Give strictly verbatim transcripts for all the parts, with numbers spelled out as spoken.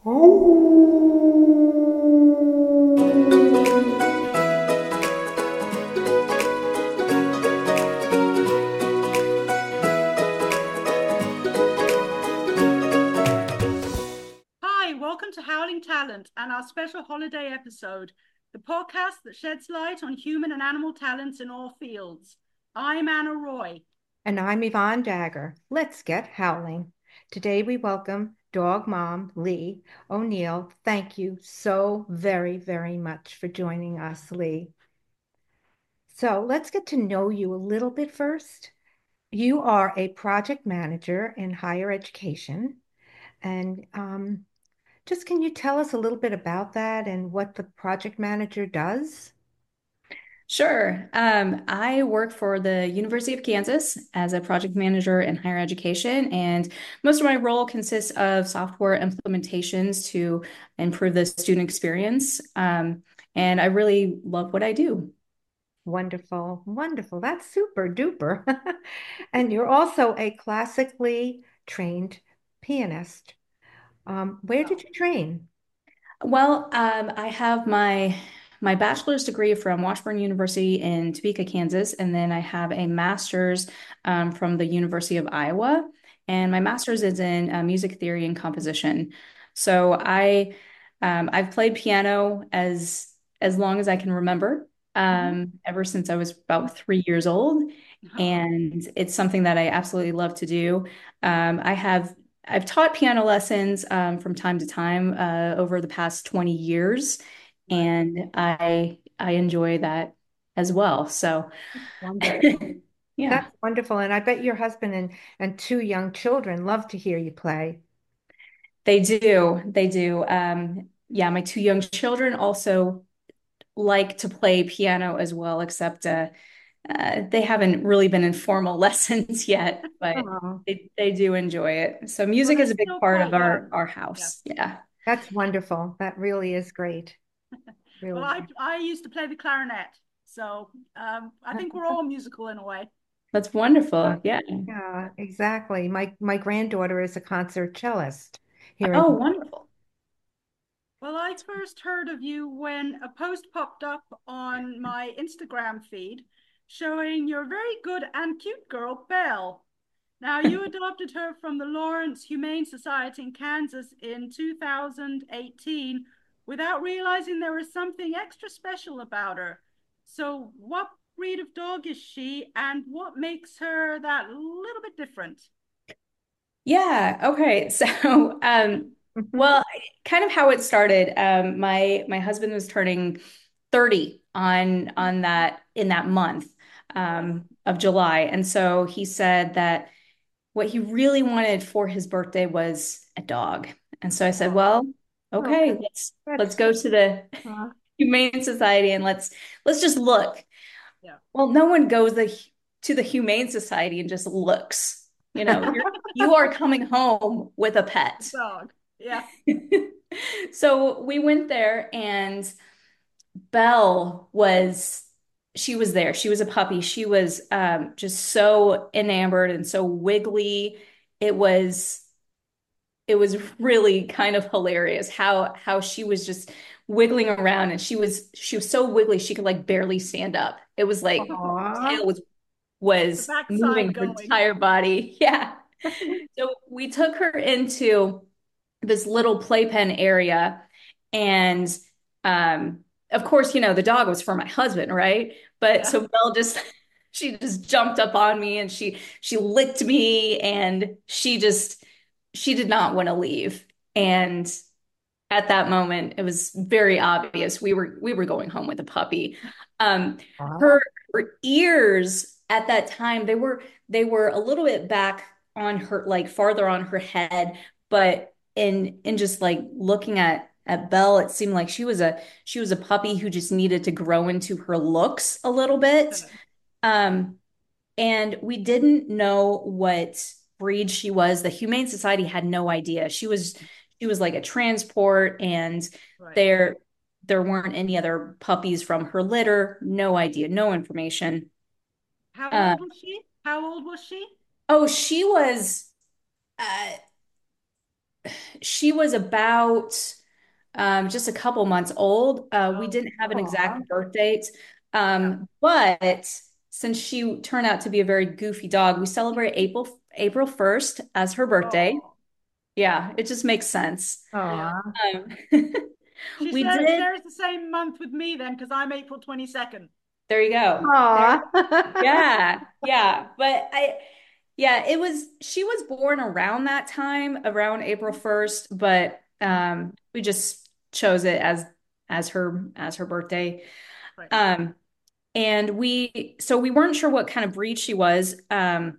Hi, welcome to Howling Talent and our special holiday episode, the podcast that sheds light on human and animal talents in all fields. I'm Anna Roy. And I'm Yvonne Dagger. Let's get howling. Today we welcome dog mom Lee O'Neill. Thank you so very, very much for joining us, Lee. So let's get to know you a little bit first. You are a project manager in higher education. And um, just can you tell us a little bit about that and what the project manager does? Sure. Um, I work for the University of Kansas as a project manager in higher education, and most of my role consists of software implementations to improve the student experience. Um, and I really love what I do. Wonderful, wonderful. That's super duper. And you're also a classically trained pianist. Um, where did Well, you train? Well, um, I have my my bachelor's degree from Washburn University in Topeka, Kansas, and then I have a master's um, from the University of Iowa, and my master's is in uh, music theory and composition. So I um, I've played piano as as long as I can remember, mhm. um, ever since I was about three years old, Oh, and it's something that I absolutely love to do. Um, I have I've taught piano lessons um, from time to time uh, over the past twenty years, right. and I I enjoy that as well. So, Wonderful. yeah, That's wonderful. And I bet your husband and, and two young children love to hear you play. they do. They do. Um, yeah, my two young children also like to play piano as well, except uh, uh, they haven't really been in formal lessons yet, but Oh, they, they do enjoy it. So Well, music they're is a big still part of quite our young. our Yeah. house. Yeah. that's wonderful. That really is great. Well, Really. I I used to play the clarinet, so um, I think we're all musical in a way. That's wonderful. Yeah. Yeah, exactly. My my granddaughter is a concert cellist here in Oh, wonderful. Well, I first heard of you when a post popped up on my Instagram feed showing your very good and cute girl, Belle. Now, you adopted her from the Lawrence Humane Society in Kansas in two thousand eighteen without realizing there was something extra special about her. So, what breed of dog is she, and what makes her that little bit different? Yeah, okay. So, um, well, kind of how it started. Um, my my husband was turning thirty on on that in that month Right. um of July. And so he said that what he really wanted for his birthday was a dog. And so I said, Oh, well, Okay, okay, let's that's let's go to the uh, Humane Society and let's let's just look. yeah. Well, no one goes the, to the Humane Society and just looks. You know, you're you are coming home with a pet. Dog. Yeah. So we went there and Belle was she was there. She was a puppy. She was um, just so enamored and so wiggly. It was it was really kind of hilarious how how she was just wiggling around and she was she was so wiggly she could like barely stand up. It was like aw. tail was The was backside moving her going. entire body. Yeah. So we took her into this little playpen area. And um, of course, you know, the dog was for my husband, right? But Yeah. so Belle just she just jumped up on me and she she licked me and she just she did not want to leave. And at that moment, it was very obvious we were we were going home with a puppy. Um, Aw. her her ears at that time they were they were a little bit back on her like farther on her head, but in in just like looking at at Belle, it seemed like she was a she was a puppy who just needed to grow into her looks a little bit. Um, and we didn't know what breed she was. The Humane Society had no idea. She was she was like a transport, and Right. there there weren't any other puppies from her litter. No idea, no information. How Uh, old was she? How old was she? oh, she was uh, she was about um, just a couple months old. Uh, we Oh, didn't have an Aw. exact birth date, yeah. um, but since she turned out to be a very goofy dog, we celebrate April April first as her birthday. Oh, Yeah, it just makes sense. yeah. Aw. Um, She we shares, did. shares the same month with me then, because I'm April twenty-second. There you go. There. Aw. Yeah, yeah. But I, yeah, it was. She was born around that time, around April first. But um, we just chose it as as her as her birthday. Right. Um, and we so we weren't sure what kind of breed she was. Um,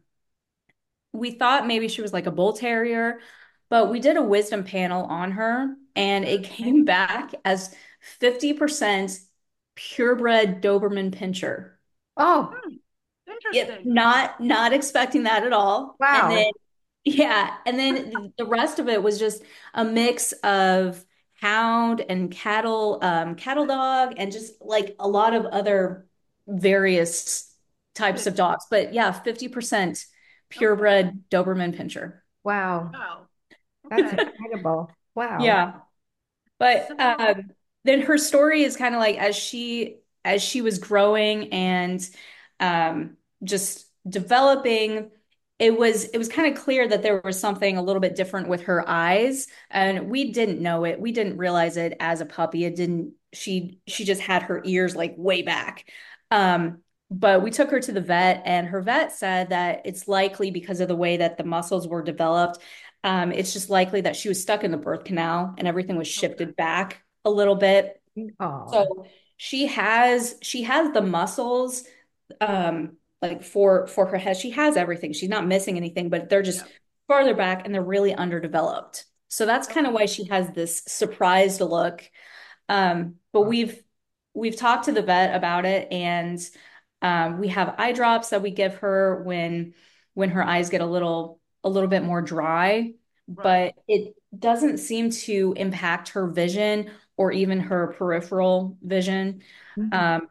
we thought maybe she was like a bull terrier, but we did a wisdom panel on her, and it Okay. came back as fifty percent purebred Doberman Pinscher. Oh, Hmm, Yep, interesting. not not expecting that at all. And then wow. yeah, and then the rest of it was just a mix of hound and cattle, um, cattle dog, and just like a lot of other various types of Mix. dogs. But yeah, fifty percent Okay. purebred Doberman Pinscher. Wow. Wow. That's Okay. incredible. Wow. Yeah. But So, um, then her story is kind of like as she as she was growing and um, just developing, it was it was kind of clear that there was something a little bit different with her eyes, and we didn't know it. We didn't realize it as a puppy. It didn't. She yeah. she just had her ears like way back. Um, but we took her to the vet, and her vet said that it's likely because of the way that the muscles were developed, um, it's just likely that she was stuck in the birth canal and everything was Okay. shifted back a little bit. Oh, So she has she has the muscles um like for for her head. She has everything. She's not missing anything, but they're just Yeah. farther back and they're really underdeveloped. So that's kind of Okay. why she has this surprised look. Um, but we've we've talked to the vet about it, and um, we have eye drops that we give her when when her eyes get a little a little bit more dry, Right. but it doesn't seem to impact her vision or even her peripheral vision. mhm. Um,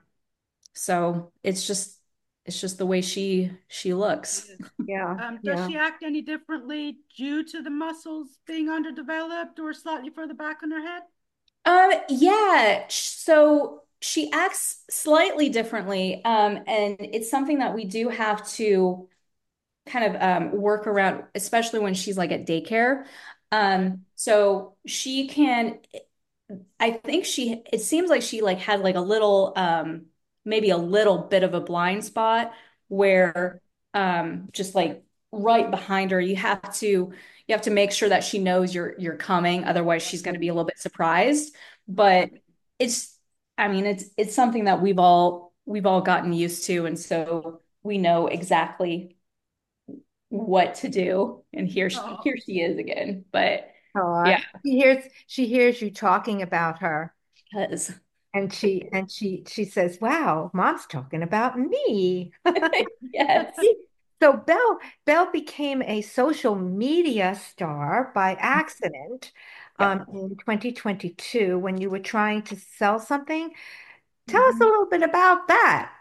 so it's just it's just the way she she looks. Yes. Yeah, Um, does yeah. she act any differently due to the muscles being underdeveloped or slightly further back on her head? Um, yeah, so she acts slightly differently, um, and it's something that we do have to kind of um, work around, especially when she's like at daycare. Okay. Um, so she can, I think she, it seems like she like had like a little, um, maybe a little bit of a blind spot Okay. where, um, just like right behind her, you have to, you have to make sure that she knows you're, you're coming. Otherwise, Right. she's going to be a little bit surprised. Right. But it's, I mean, it's, it's something that we've all, we've all gotten used to. And so we know exactly what to do. And here, she, Oh, here she is again. But Oh, yeah, she hears she hears you talking about her, because and she and she she says, "Wow, Mom's talking about me." yes. So Belle Belle became a social media star by accident Yep. um, in twenty twenty-two when you were trying to sell something. Tell us a mhm. little bit about that.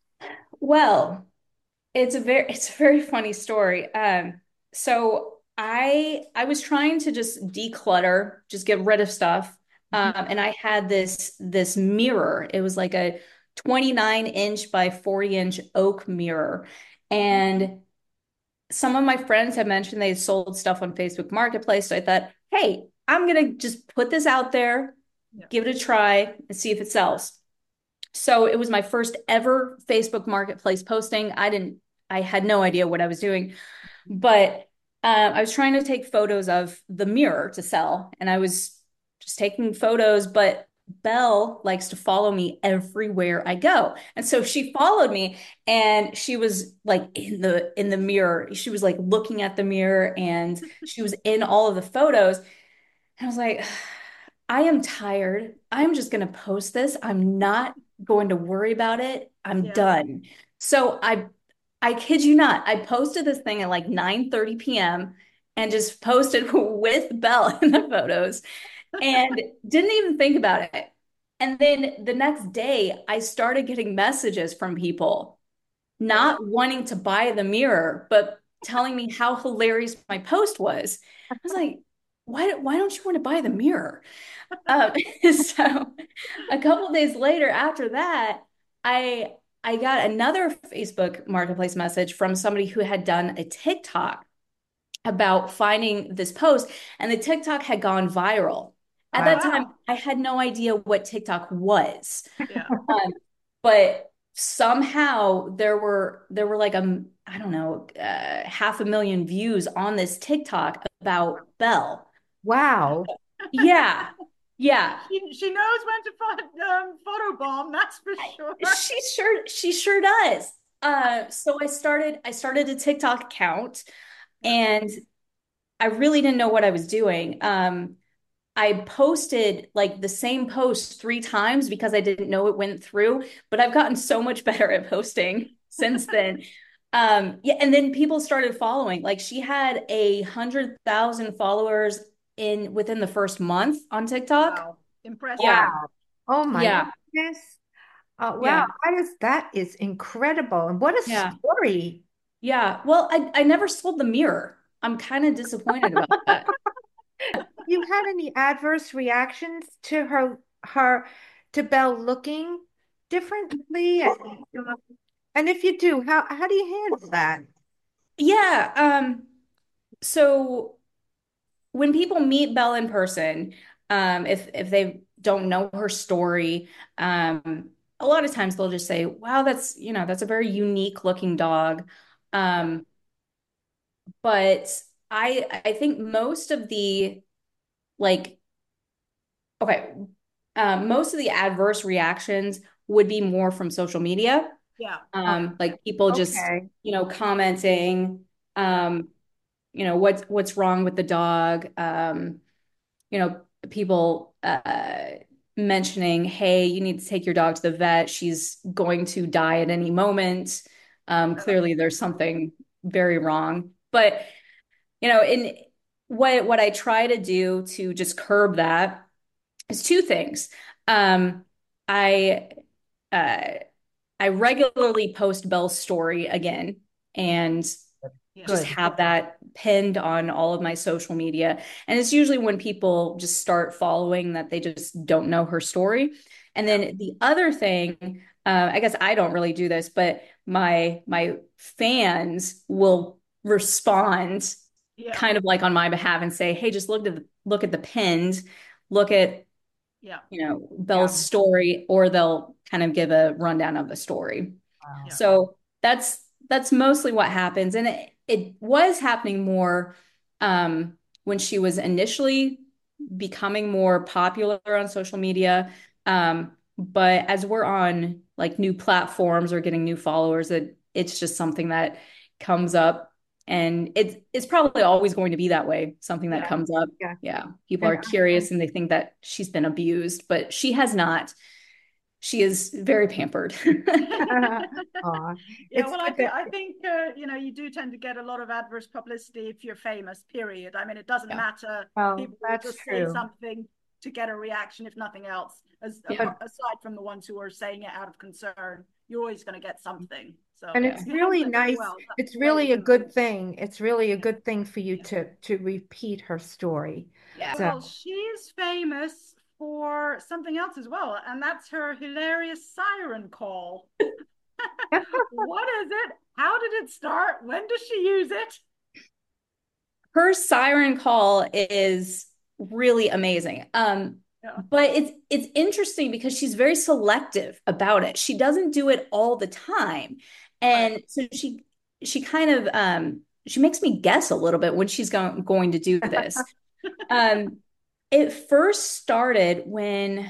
Well, it's a very it's a very funny story. Um, so I I was trying to just declutter, just get rid of stuff. Um, Mhm. and I had this this mirror. It was like a twenty-nine inch by forty inch oak mirror. And some of my friends had mentioned they sold stuff on Facebook Marketplace. So I thought, hey, I'm gonna just put this out there, Yeah. give it a try, and see if it sells. So it was my first ever Facebook Marketplace posting. I didn't, I had no idea what I was doing, but uh, I was trying to take photos of the mirror to sell, and I was just taking photos. But Belle likes to follow me everywhere I go, and so she followed me, and she was like in the in the mirror. She was like looking at the mirror, and she was in all of the photos. And I was like, I am tired. I'm just going to post this. I'm not going to worry about it. I'm Yeah. done. So I I kid you not, I posted this thing at like nine thirty p m and just posted with Belle in the photos and didn't even think about it. And then the next day, I started getting messages from people Yeah. not wanting to buy the mirror, but telling me how hilarious my post was. I was like, why why don't you want to buy the mirror? Um, so a couple days later after that, I I got another Facebook Marketplace message from somebody who had done a TikTok about finding this post, and the TikTok had gone viral. At Oh, Wow. that time, wow. I had no idea what TikTok was. Yeah. Um, but somehow there were there were like a I don't know, uh, half a million views on this TikTok about Belle. Wow. Yeah. Yeah. She, she knows when to pho- um, photobomb, that's for sure. She sure she sure does. Uh, so I started I started a TikTok account, Yeah. and I really didn't know what I was doing. Um, I posted like the same post three times because I didn't know it went through, but I've gotten so much better at posting since then. Um, yeah, and then people started following. Like she had a hundred thousand followers in within the first month on TikTok. Wow. Impressive. Yeah, Wow. Oh my yeah, goodness. Oh, wow. yeah, That is that is incredible. And what a yeah, story. yeah. Well, I I never sold the mirror. I'm kind of disappointed about that. You had any adverse reactions to her her to Belle looking differently? And, and if you do, how how do you handle that? Yeah, um, so when people meet Belle in person, um, if if they don't know her story, um, a lot of times they'll just say, "Wow, that's you know that's a very unique looking dog." Yeah. Um, but I I think most of the like okay, um, most of the adverse reactions would be more from social media, Yeah. Uh, um, like people just okay. you know commenting, Yeah. um, you know what's what's wrong with the dog. Um, you know, people uh, mentioning, hey, you need to take your dog to the vet. She's going to die at any moment. Um, Yeah. clearly, there's something very wrong. But, you know, in what what I try to do to just curb that is two things. Um, I uh, I regularly post Belle's story again, and Yeah. just Good. have that pinned on all of my social media. And it's usually when people just start following that they just don't know her story. And Yeah. then the other thing, uh, I guess I don't really do this, but my my fans will respond Yeah. kind of like on my behalf and say, "Hey, just look at the look at the pins, look at Yeah. you know Yeah. Belle's story," or they'll kind of give a rundown of the story. Wow. Yeah. So that's that's mostly what happens. And it, it was happening more um, when she was initially becoming more popular on social media. Um, but as we're on like new platforms or getting new followers, it it's just something that comes up. And it's it's probably always going to be that way, something that Yeah. comes up. Yeah. Yeah. People And are curious and they think that she's been abused, but she has not. She is very pampered. Aw, Yeah, it's well, I good think that I think uh, you know you do tend to get a lot of adverse publicity if you're famous. Period. I mean, it doesn't Yeah. matter. well, People will that's just say true. something to get a reaction, if nothing else. As Yeah. But aside from the ones who are saying it out of concern, you're always going to get something. So and Yeah. it's if you handle really it very nice. well, that's It's the way you're really a going to do good it. thing. It's really a Yeah. good thing for you Yeah. to to repeat her story. Yeah. So Well, she's famous for something else as well, and that's her hilarious siren call. What is it? How did it start? When does she use it? Her siren call is really amazing. Um, Yeah. but it's it's interesting because she's very selective about it. She doesn't do it all the time. Right. And so she she kind of um she makes me guess a little bit when she's going going to do this. Um, it first started when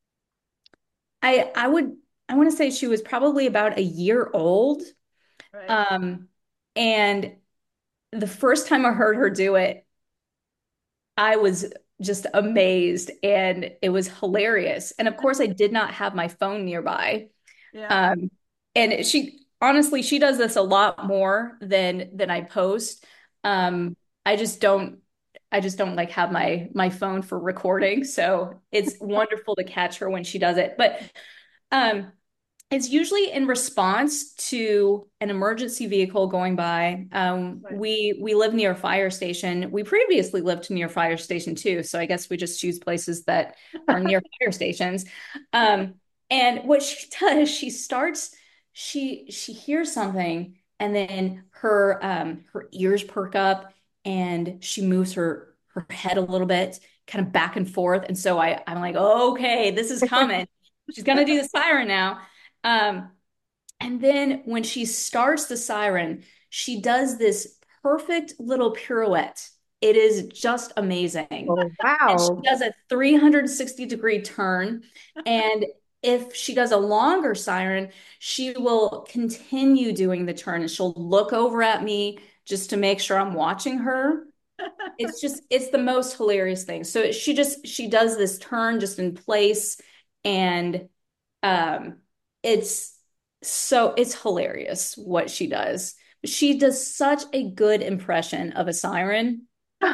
I I would I want to say she was probably about a year old. Right. Um, and the first time I heard her do it, I was just amazed and it was hilarious. And of course, I did not have my phone nearby. Yeah. Um, and she honestly, she does this a lot more than than I post. Um, I just don't I just don't like have my my phone for recording. So it's wonderful to catch her when she does it. But um It's usually in response to an emergency vehicle going by. Um, Right. we we live near a fire station. We previously lived near a fire station too, so I guess we just choose places that are near fire stations. Um, and what she does, she starts, she she hears something, and then her um, her ears perk up, and she moves her her head a little bit, kind of back and forth. And so I I'm like, oh, okay, this is coming. She's gonna do the siren now. Um, and then when she starts the siren, she does this perfect little pirouette. It is just amazing. Oh, And she wow. does a three hundred sixty degree turn. And if she does a longer siren, she will continue doing the turn and she'll look over at me just to make sure I'm watching her. It's just, it's the most hilarious thing. So she just, she does this turn just in place, and um, it's so it's hilarious what she does. She does such a good impression of a siren.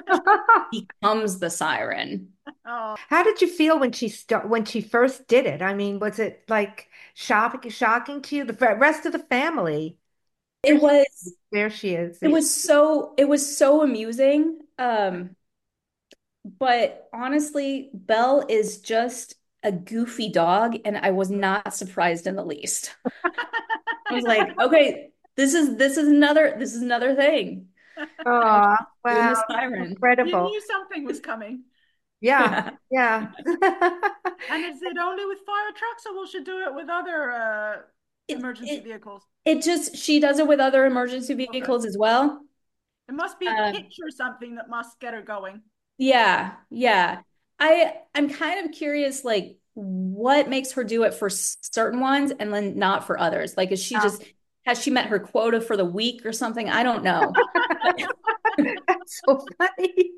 Becomes the siren. Oh, How did you feel when she start when she first did it? I mean, was it like shocking shocking to you? The fa- rest of the family. There It she, was there she is. it was so it was so amusing. Um, but honestly, Belle is just a goofy dog, and I was not surprised in the least. I was like, okay, this is this is another this is another thing. And Oh, she's doing wow, the siren. you incredible. knew something was coming. Yeah, Yeah. yeah. And is it only with fire trucks, or will she do it with other uh, It emergency it vehicles? it just she does it with other emergency Okay. vehicles as well. It must be a Um, pitch or something that must get her going. yeah, yeah. I I'm kind of curious, like what makes her do it for s- certain ones and then not for others. Like, is she Oh, just has she met her quota for the week or something? I don't know. But that's so funny.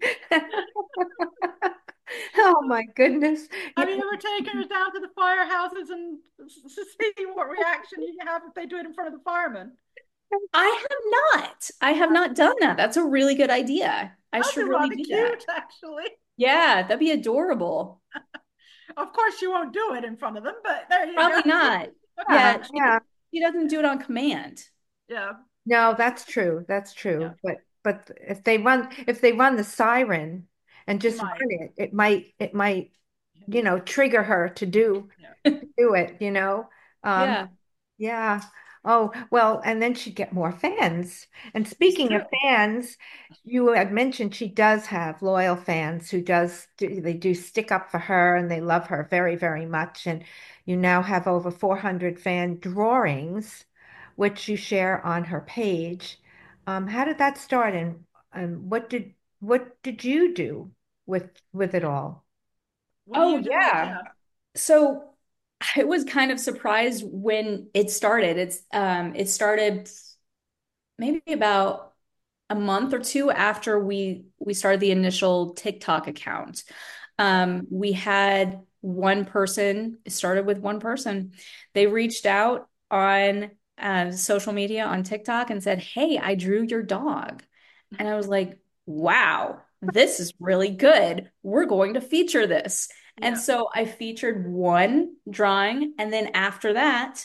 Oh my goodness. Yeah. Have you ever taken her down to the firehouses and see what reaction you have if they do it in front of the firemen? I have not. I have not done that. That's a really good idea. I That'd should be really rather do that. cute, actually. Yeah, that'd be adorable. Of course, you won't do it in front of them, but there you go. Probably not. Yeah, Yeah, she yeah. she doesn't do it on command. Yeah, No, that's true. That's yeah. true. But but if they run if they run the siren and She just might. run it, it might it might, you know, trigger her to do Yeah. do it, you know. Um, Yeah, yeah. Oh, well, and then she'd get more fans. And It's speaking of true. fans, you had mentioned she does have loyal fans who does do, they do stick up for her and they love her very, very much. And you now have over four hundred fan drawings, which you share on her page. Um, how did that start and, and what did what did you do with with it all? What do oh you do with? yeah. Yeah. So I was kind of surprised when it started. It's um it started maybe about a month or two after we we started the initial TikTok account. Okay. Um, we had one person, it started with one person. They reached out on uh, social media on TikTok and said, "Hey, I drew your dog." And I was like, "Wow, this is really good. We're going to feature this." And Yeah. so I featured one drawing, and then after that,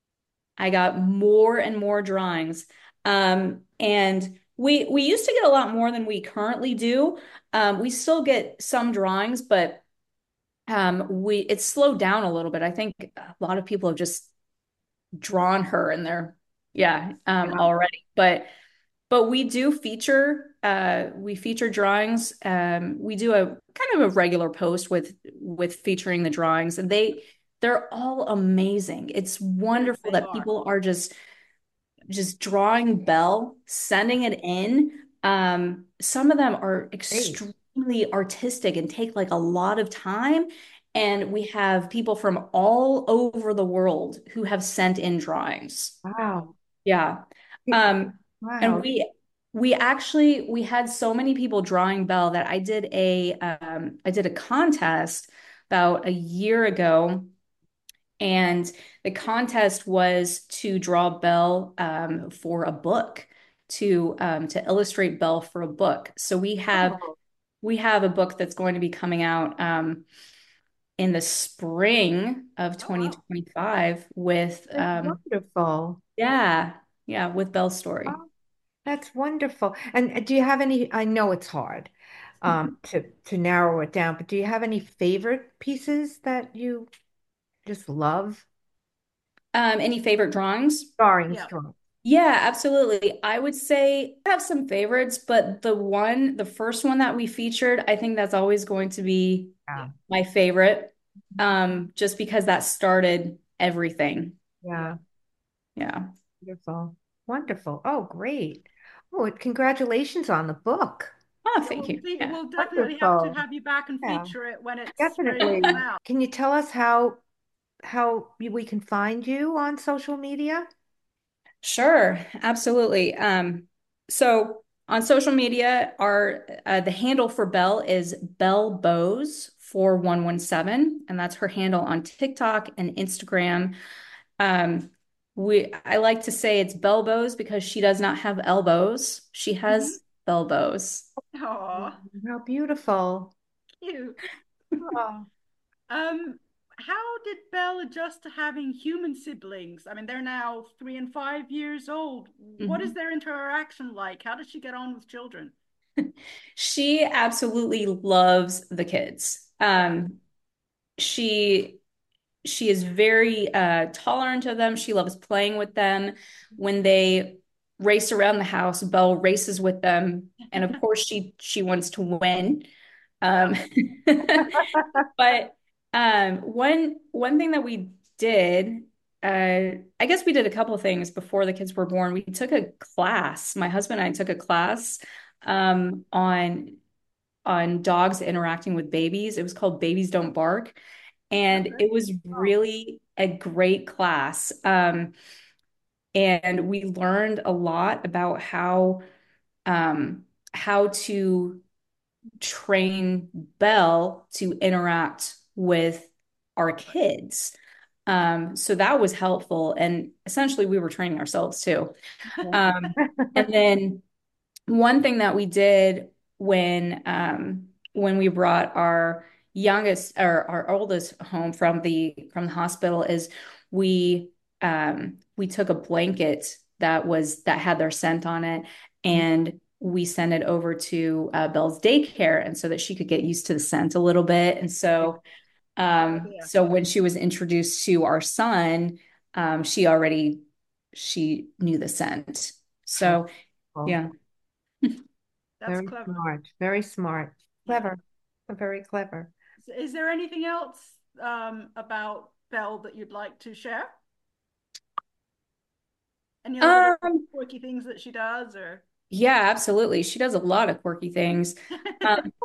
I got more and more drawings. Um, and we we used to get a lot more than we currently do. Um, we still get some drawings, but um, we it's slowed down a little bit. I think a lot of people have just drawn her and they're yeah um, Yeah. already. But but we do feature uh, we feature drawings. Um, we do a kind of a regular post with with featuring the drawings, and they they're all amazing. It's Yes, wonderful they that are. people are just just drawing Belle, sending it in. Um, some of them are Great. extremely artistic and take like a lot of time. And we have people from all over the world who have sent in drawings. Wow. Yeah. Um, and Wow. we we actually we had so many people drawing Belle that I did a um I did a contest about a year ago, and the contest was to draw Belle um, for a book, to um, to illustrate Belle for a book. So we have Oh, we have a book that's going to be coming out um, in the spring of Oh, wow. twenty twenty-five with That's um wonderful. yeah, yeah, with Belle's story. Oh, that's wonderful. And uh, do you have any, I know it's hard um, to, to narrow it down, but do you have any favorite pieces that you just love? Um, any favorite drawings? Starring Yeah. strong. Yeah, absolutely. I would say I have some favorites, but the one, the first one that we featured, I think that's always going to be Yeah. Yeah. my favorite, um, just because that started everything. Yeah. Yeah. Yeah. Wonderful. Wonderful. Oh, great. Oh, congratulations on the book. Oh, Yeah, thank we'll you. see. Yeah. We'll definitely have to Wonderful. have you back and Yeah, feature it when it's ready to definitely. come out. Can you tell us how how we can find you on social media? Sure, absolutely. Um, so on social media, our uh, the handle for Belle is Belle Bose four one one seven, and that's her handle on TikTok and Instagram. Um, we I like to say it's Belle Bose because she does not have elbows. She Hmm. has Belle Bose. Oh, How beautiful. cute. Oh. Um, how did Belle adjust to having human siblings? I mean, they're now three and five years old. What is Mhm. their interaction like? How does she get on with children? She absolutely loves the kids. Yeah. Um, she she is very uh, tolerant of them. She loves playing with them. When they race around the house, Belle races with them, and of course she she wants to win. Yeah. Um, but um, one one thing that we did, uh, I guess we did a couple of things before the kids were born. We took a class. My husband and I took a class um, on on dogs interacting with babies. It was called Babies Don't Bark. And Okay. it was Oh, really a great class. Um, and we learned a lot about how um, how to train Belle to interact with our kids. Um, so that was helpful. And essentially, we were training ourselves too. Um, and then one thing that we did when um when we brought our youngest or our oldest home from the from the hospital is we um we took a blanket that was that had their scent on it and we sent it over to uh, Belle's daycare and so that she could get used to the scent a little bit and so good um idea. so when she was introduced to our son um she already she knew the scent so Wonderful. yeah. That's Very clever. smart. Very smart. Yeah. Clever. Very clever. Is there anything else um, about Belle that you'd like to share? Any other little Um, quirky things that she does, or yeah, absolutely. She does a lot of quirky things. Um,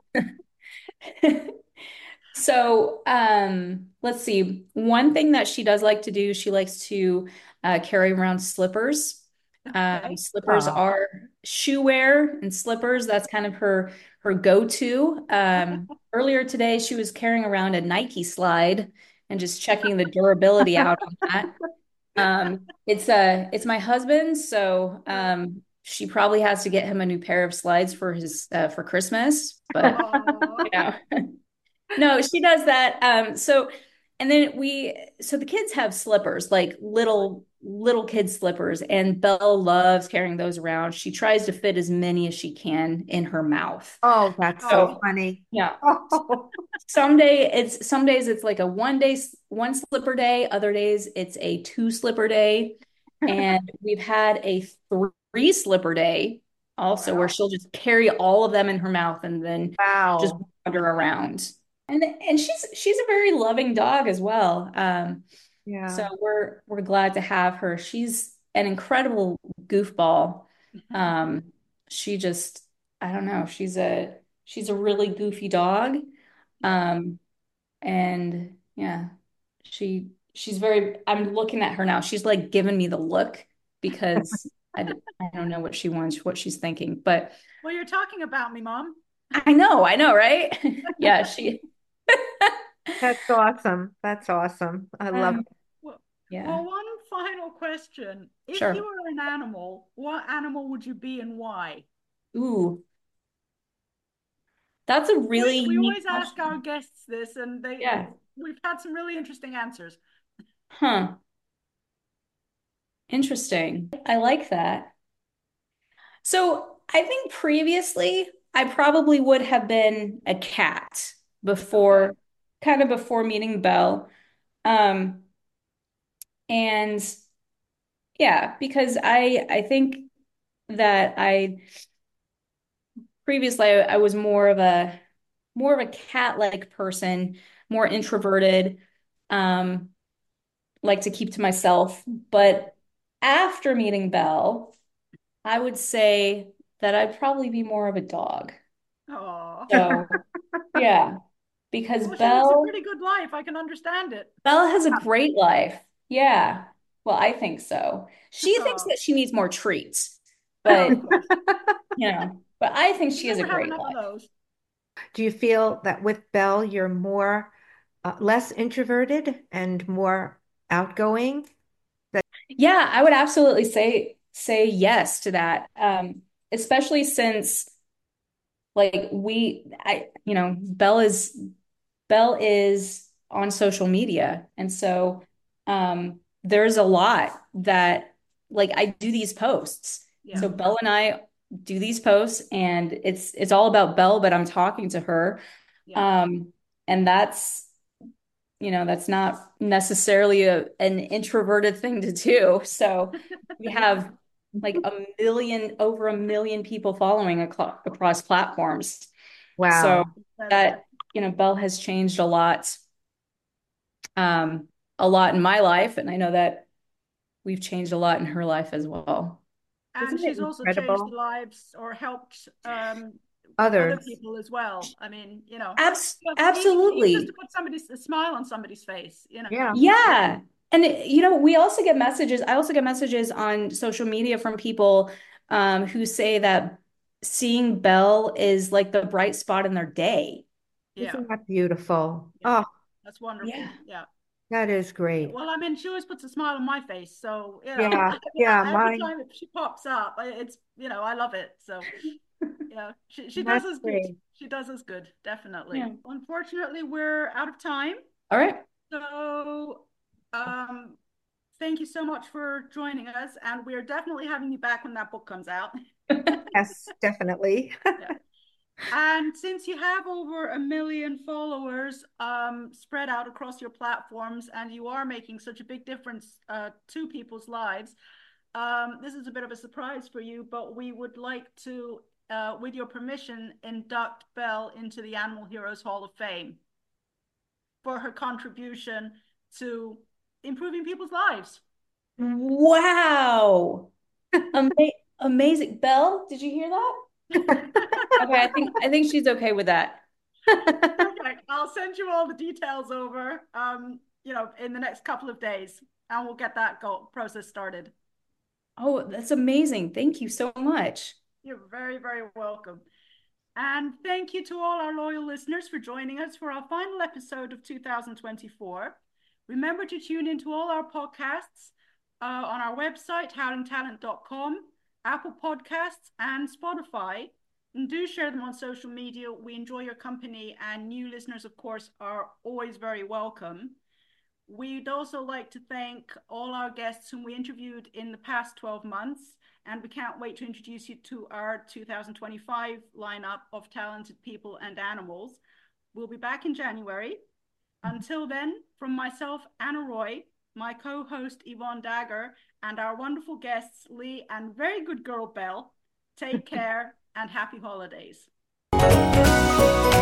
so, um, let's see. One thing that she does like to do, she likes to uh, carry around slippers. Um, okay? slippers Oh, are shoe wear and slippers. That's kind of her her go-to. Um, earlier today, she was carrying around a Nike slide and just checking the durability out on that. Um, it's uh it's my husband's, so um she probably has to get him a new pair of slides for his uh, for Christmas, but Oh, you know. No, she does that. Um, so and then we so the kids have slippers, like little little kid slippers, and Belle loves carrying those around. She tries to fit as many as she can in her mouth. oh, that's so oh, funny. Yeah. Oh, Some day it's some days it's like a one day one slipper day, other days it's a two slipper day. And we've had a three slipper day also where wow. she'll just carry all of them in her mouth and then just wow. wander around. And and she's she's a very loving dog as well. Um, so Yeah. we're we're glad to have her. She's an incredible goofball. Um, she just I don't know, she's a she's a really goofy dog. Yeah. Um, and yeah, she she's very, I'm looking at her now. She's like giving me the look because I, d- I don't know what she wants, what she's thinking, but Well, you're talking about me, Mom. I know, I know, right? Yeah, she, That's awesome. That's awesome. I love um, it. Well, yeah, well, one final question. If you sure. were an animal, what animal would you be and why? Ooh, That's a We, really we unique always ask our question. guests this, and they Yeah. we've had some really interesting answers. Huh. Interesting. I like that. So I think previously I probably would have been a cat Okay. before, kind of before meeting Belle. Um, and yeah, because I I think that I previously I, I was more of a more of a cat-like person, more introverted, um, like to keep to myself. But after meeting Belle, I would say that I'd probably be more of a dog. Oh. So yeah, because Well, she lives a Belle pretty good life. I can understand it. Belle has a great life. Yeah. Well, I think so. She thinks Oh, that she needs more treats, oh, but of course. you know, but I think You she has a never have great enough of life. those. Do you feel that with Belle, you're more uh, less introverted and more outgoing? That Yeah, I would absolutely say say yes to that. Um, especially since like we I you know, Belle is Belle is on social media. And so um there's a lot that like I do these posts. Yeah. So Belle and I do these posts and it's it's all about Belle, but I'm talking to her. Yeah. Um and that's you know, that's not necessarily a, an introverted thing to do. So we have like a million, over a million people following aclo- across platforms. So wow, Incredible. that, you know, Belle has changed a lot, um, a lot in my life. And I know that we've changed a lot in her life as well. And isn't it she's also changed the incredible? lives or helped um, other Others, people as well. I mean, you know, Abs just even, even just to absolutely. put somebody's a smile on somebody's face, you know. yeah. Yeah. And you know, we also get messages. I also get messages on social media from people um, who say that seeing Belle is like the bright spot in their day. Yeah. Isn't that beautiful? Yeah. Oh, That's wonderful. Yeah. Yeah. that is great. Well, I mean, she always puts a smile on my face. So, you know, Yeah, I mean, yeah, every mine. time she pops up, it's, you know, I love it. So, yeah, she, she does That's us good. great. She does us good, definitely. Yeah. Unfortunately, we're out of time. All right. So, um, thank you so much for joining us. And we're definitely having you back when that book comes out. Yes, definitely. Yeah. And since you have over a million followers um, spread out across your platforms and you are making such a big difference uh, to people's lives, um, this is a bit of a surprise for you, but we would like to, uh, with your permission, induct Belle into the Animal Heroes Hall of Fame for her contribution to improving people's lives. Wow. Ama amazing. Belle, did you hear that? Okay, I think I think she's okay with that. Perfect. I'll send you all the details over, um, you know, in the next couple of days, and we'll get that go process started. Oh, that's amazing. Thank you so much. You're very, very welcome. And thank you to all our loyal listeners for joining us for our final episode of two thousand twenty-four. Remember to tune into all our podcasts uh, on our website, howling talent dot com, Apple Podcasts, and Spotify. And do share them on social media. We enjoy your company, and new listeners, of course, are always very welcome. We'd also like to thank all our guests whom we interviewed in the past twelve months, and we can't wait to introduce you to our two thousand twenty-five lineup of talented people and animals. We'll be back in January. Until then, from myself, Anna Roy, my co-host Yvonne Dagger, and our wonderful guests Lee and very good girl Belle, take care and happy holidays.